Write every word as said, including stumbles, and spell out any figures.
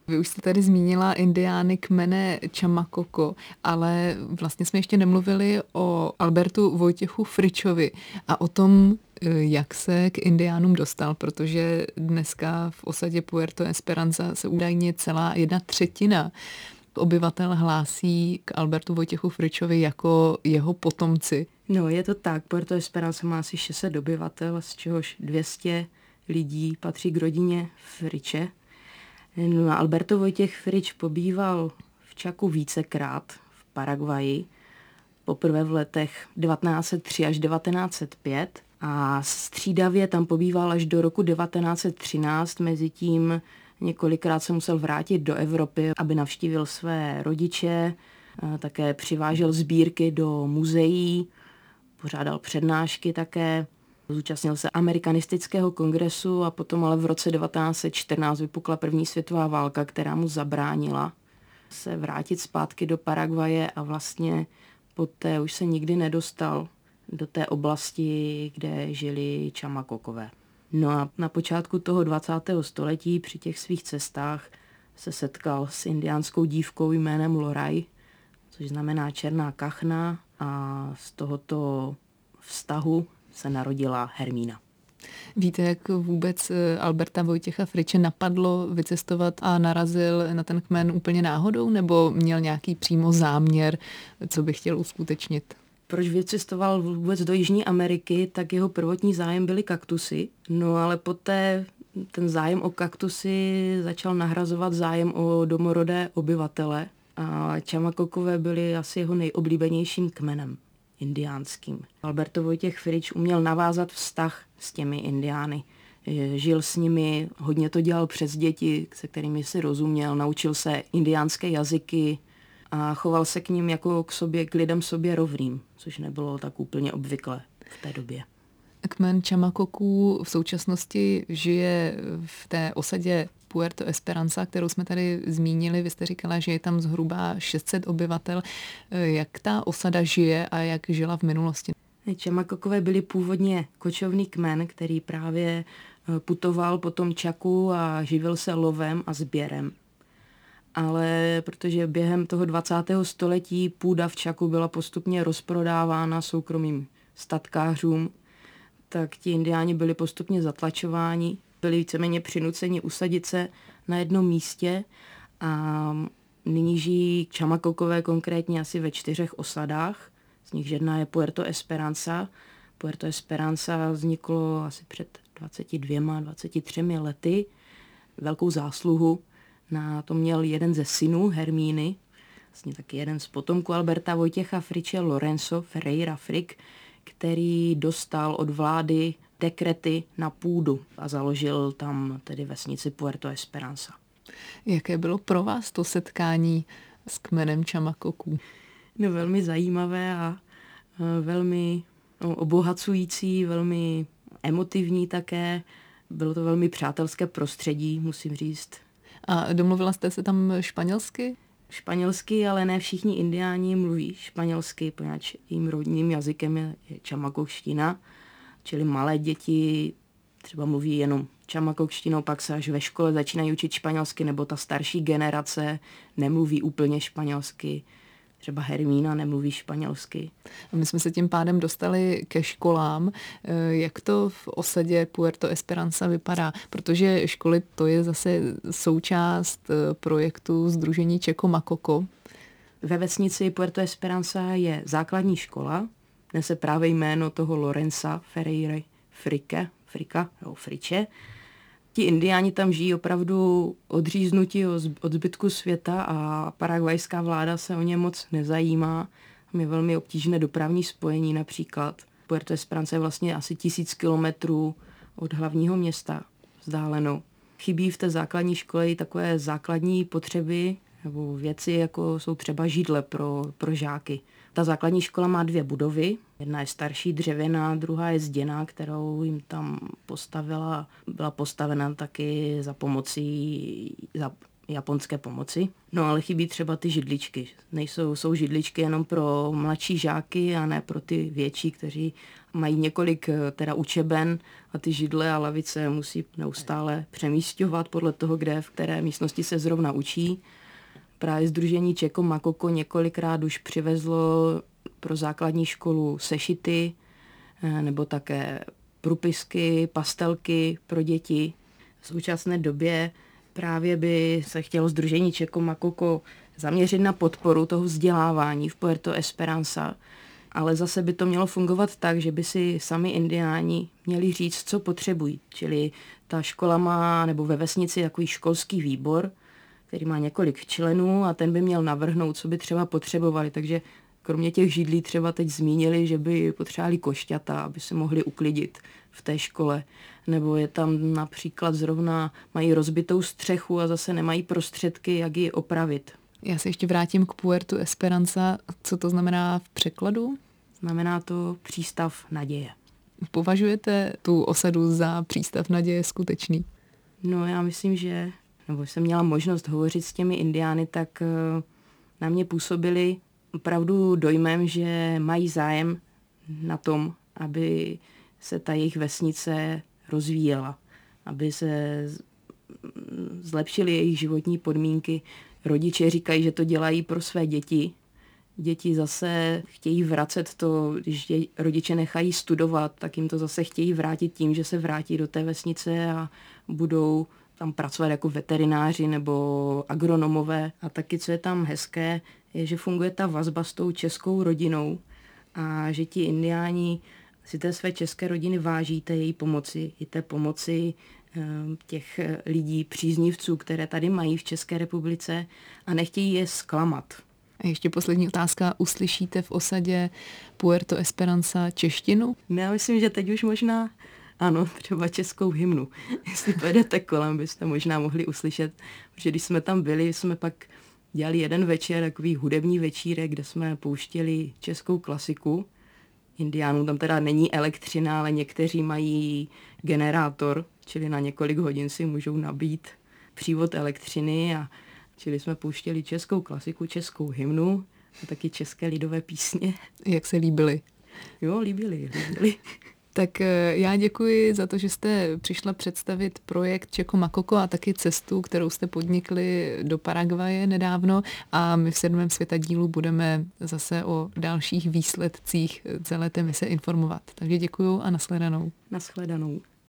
Vy už jste tady zmínila indiány kmene Čamakoko, ale vlastně jsme ještě nemluvili o Albertu Vojtěchu Fričovi a o tom, jak se k indiánům dostal, protože dneska v osadě Puerto Esperanza se údajně celá jedna třetina obyvatel hlásí k Albertu Vojtěchu Fričovi jako jeho potomci. No, je to tak. Puerto Esperanza má asi šest set obyvatel, z čehož dvě stě lidí patří k rodině Friče. No a Alberto Vojtěch Frič pobýval v Čaku vícekrát v Paraguaji, poprvé v letech devatenáct set tři až devatenáct set pět a střídavě tam pobýval až do roku devatenáct set třináct, mezitím několikrát se musel vrátit do Evropy, aby navštívil své rodiče, také přivážel sbírky do muzeí, pořádal přednášky také, zúčastnil se amerikanistického kongresu a potom ale v roce devatenáct set čtrnáct vypukla první světová válka, která mu zabránila se vrátit zpátky do Paraguaje a vlastně poté už se nikdy nedostal do té oblasti, kde žili Čamakokové. No a na počátku toho dvacátého století při těch svých cestách se setkal s indiánskou dívkou jménem Loraj, což znamená černá kachna, a z tohoto vztahu se narodila Hermína. Víte, jak vůbec Alberta Vojtěcha Friče napadlo vycestovat a narazil na ten kmen úplně náhodou, nebo měl nějaký přímo záměr, co by chtěl uskutečnit? Proč vycestoval vůbec do Jižní Ameriky, tak jeho prvotní zájem byly kaktusy, no ale poté ten zájem o kaktusy začal nahrazovat zájem o domorodé obyvatele a Čamakokové byli asi jeho nejoblíbenějším kmenem indiánským. Alberto Vojtěch Frič uměl navázat vztah s těmi indiány. Žil s nimi, hodně to dělal přes děti, se kterými si rozuměl, naučil se indiánské jazyky a choval se k ním jako k sobě, k lidem sobě rovným, což nebylo tak úplně obvyklé v té době. Kmen Čamakoků v současnosti žije v té osadě Puerto Esperanza, kterou jsme tady zmínili. Vy jste říkala, že je tam zhruba šest set obyvatel. Jak ta osada žije a jak žila v minulosti? Čamakokové byli původně kočovný kmen, který právě putoval po tom Čaku a živil se lovem a sběrem. Ale protože během toho dvacátého století půda v Čaku byla postupně rozprodávána soukromým statkářům, tak ti indiáni byli postupně zatlačováni, byli víceméně přinuceni usadit se na jednom místě a nyní žijí Čamakokové konkrétně asi ve čtyřech osadách, z nich jedna je Puerto Esperanza. Puerto Esperanza vzniklo asi před dvaceti dvěma, dvaceti třemi lety. Velkou zásluhu na to měl jeden ze synů Hermíny, vlastně taky jeden z potomků Alberta Vojtěcha Friče, Lorenzo Ferreira Frick, který dostal od vlády dekrety na půdu a založil tam tedy vesnici Puerto Esperanza. Jaké bylo pro vás to setkání s kmenem Čamakoků? No, velmi zajímavé a velmi no, obohacující, velmi emotivní také. Bylo to velmi přátelské prostředí, musím říct. A domluvila jste se tam španělsky? Španělsky, ale ne všichni indiáni mluví španělsky, poněvadž jejím rodným jazykem je čamakokština, čili malé děti třeba mluví jenom čamakokštinou, pak se až ve škole začínají učit španělsky, nebo ta starší generace nemluví úplně španělsky. Třeba Hermína nemluví španělsky. A my jsme se tím pádem dostali ke školám. Jak to v osadě Puerto Esperanza vypadá? Protože školy to je zase součást projektu Sdružení Čeko Makoko. Ve vesnici Puerto Esperanza je základní škola, nese právě jméno toho Lorenza Ferreira Fricke, Fricka, nebo Friče. Ti indiáni tam žijí opravdu odříznutí od zbytku světa a paraguajská vláda se o ně moc nezajímá. Tam je velmi obtížné dopravní spojení například. Puerto Esperanza je vlastně asi tisíc kilometrů od hlavního města vzdáleno. Chybí v té základní škole i takové základní potřeby nebo věci, jako jsou třeba židle pro, pro žáky. Ta základní škola má dvě budovy. Jedna je starší, dřevěná, druhá je zděná, kterou jim tam postavila. Byla postavena taky za pomocí, za japonské pomoci. No ale chybí třeba ty židličky. Nejsou, jsou židličky jenom pro mladší žáky a ne pro ty větší, kteří mají několik teda učeben a ty židle a lavice musí neustále přemísťovat podle toho, kde v které místnosti se zrovna učí. Právě sdružení Čeko Makoko několikrát už přivezlo pro základní školu sešity nebo také průpisky, pastelky pro děti. V současné době právě by se chtělo sdružení Čeko Makoko zaměřit na podporu toho vzdělávání v Puerto Esperanza, ale zase by to mělo fungovat tak, že by si sami indiáni měli říct, co potřebují. Čili ta škola má, nebo ve vesnici takový školský výbor, který má několik členů a ten by měl navrhnout, co by třeba potřebovali. Takže kromě těch židlí třeba teď zmínili, že by potřebovali košťata, aby se mohli uklidit v té škole. Nebo je tam například zrovna mají rozbitou střechu a zase nemají prostředky, jak ji opravit. Já se ještě vrátím k Puerto Esperanza. Co to znamená v překladu? Znamená to přístav naděje. Považujete tu osadu za přístav naděje skutečný? No já myslím, že, nebo jsem měla možnost hovořit s těmi indiány, tak na mě působili opravdu dojmem, že mají zájem na tom, aby se ta jejich vesnice rozvíjela, aby se zlepšily jejich životní podmínky. Rodiče říkají, že to dělají pro své děti. Děti zase chtějí vracet to, když rodiče nechají studovat, tak jim to zase chtějí vrátit tím, že se vrátí do té vesnice a budou tam pracovat jako veterináři nebo agronomové. A taky, co je tam hezké, je, že funguje ta vazba s tou českou rodinou a že ti indiáni si té své české rodiny váží té její pomoci, i té pomoci těch lidí, příznivců, které tady mají v České republice a nechtějí je zklamat. A ještě poslední otázka. Uslyšíte v osadě Puerto Esperanza češtinu? No, já myslím, že teď už možná ano, třeba českou hymnu. Jestli pojedete kolem, byste možná mohli uslyšet, protože když jsme tam byli, jsme pak dělali jeden večer, takový hudební večírek, kde jsme pouštěli českou klasiku. Indiánů tam teda není elektřina, ale někteří mají generátor, čili na několik hodin si můžou nabít přívod elektřiny a čili jsme pouštěli českou klasiku, českou hymnu a taky české lidové písně. Jak se líbily? Jo, líbily, líbily. Tak já děkuji za to, že jste přišla představit projekt Čeko Makoko a taky cestu, kterou jste podnikli do Paraguaje nedávno a my v sedmém světadílu budeme zase o dalších výsledcích celé té mise informovat. Takže děkuji a nashledanou. Nashledanou.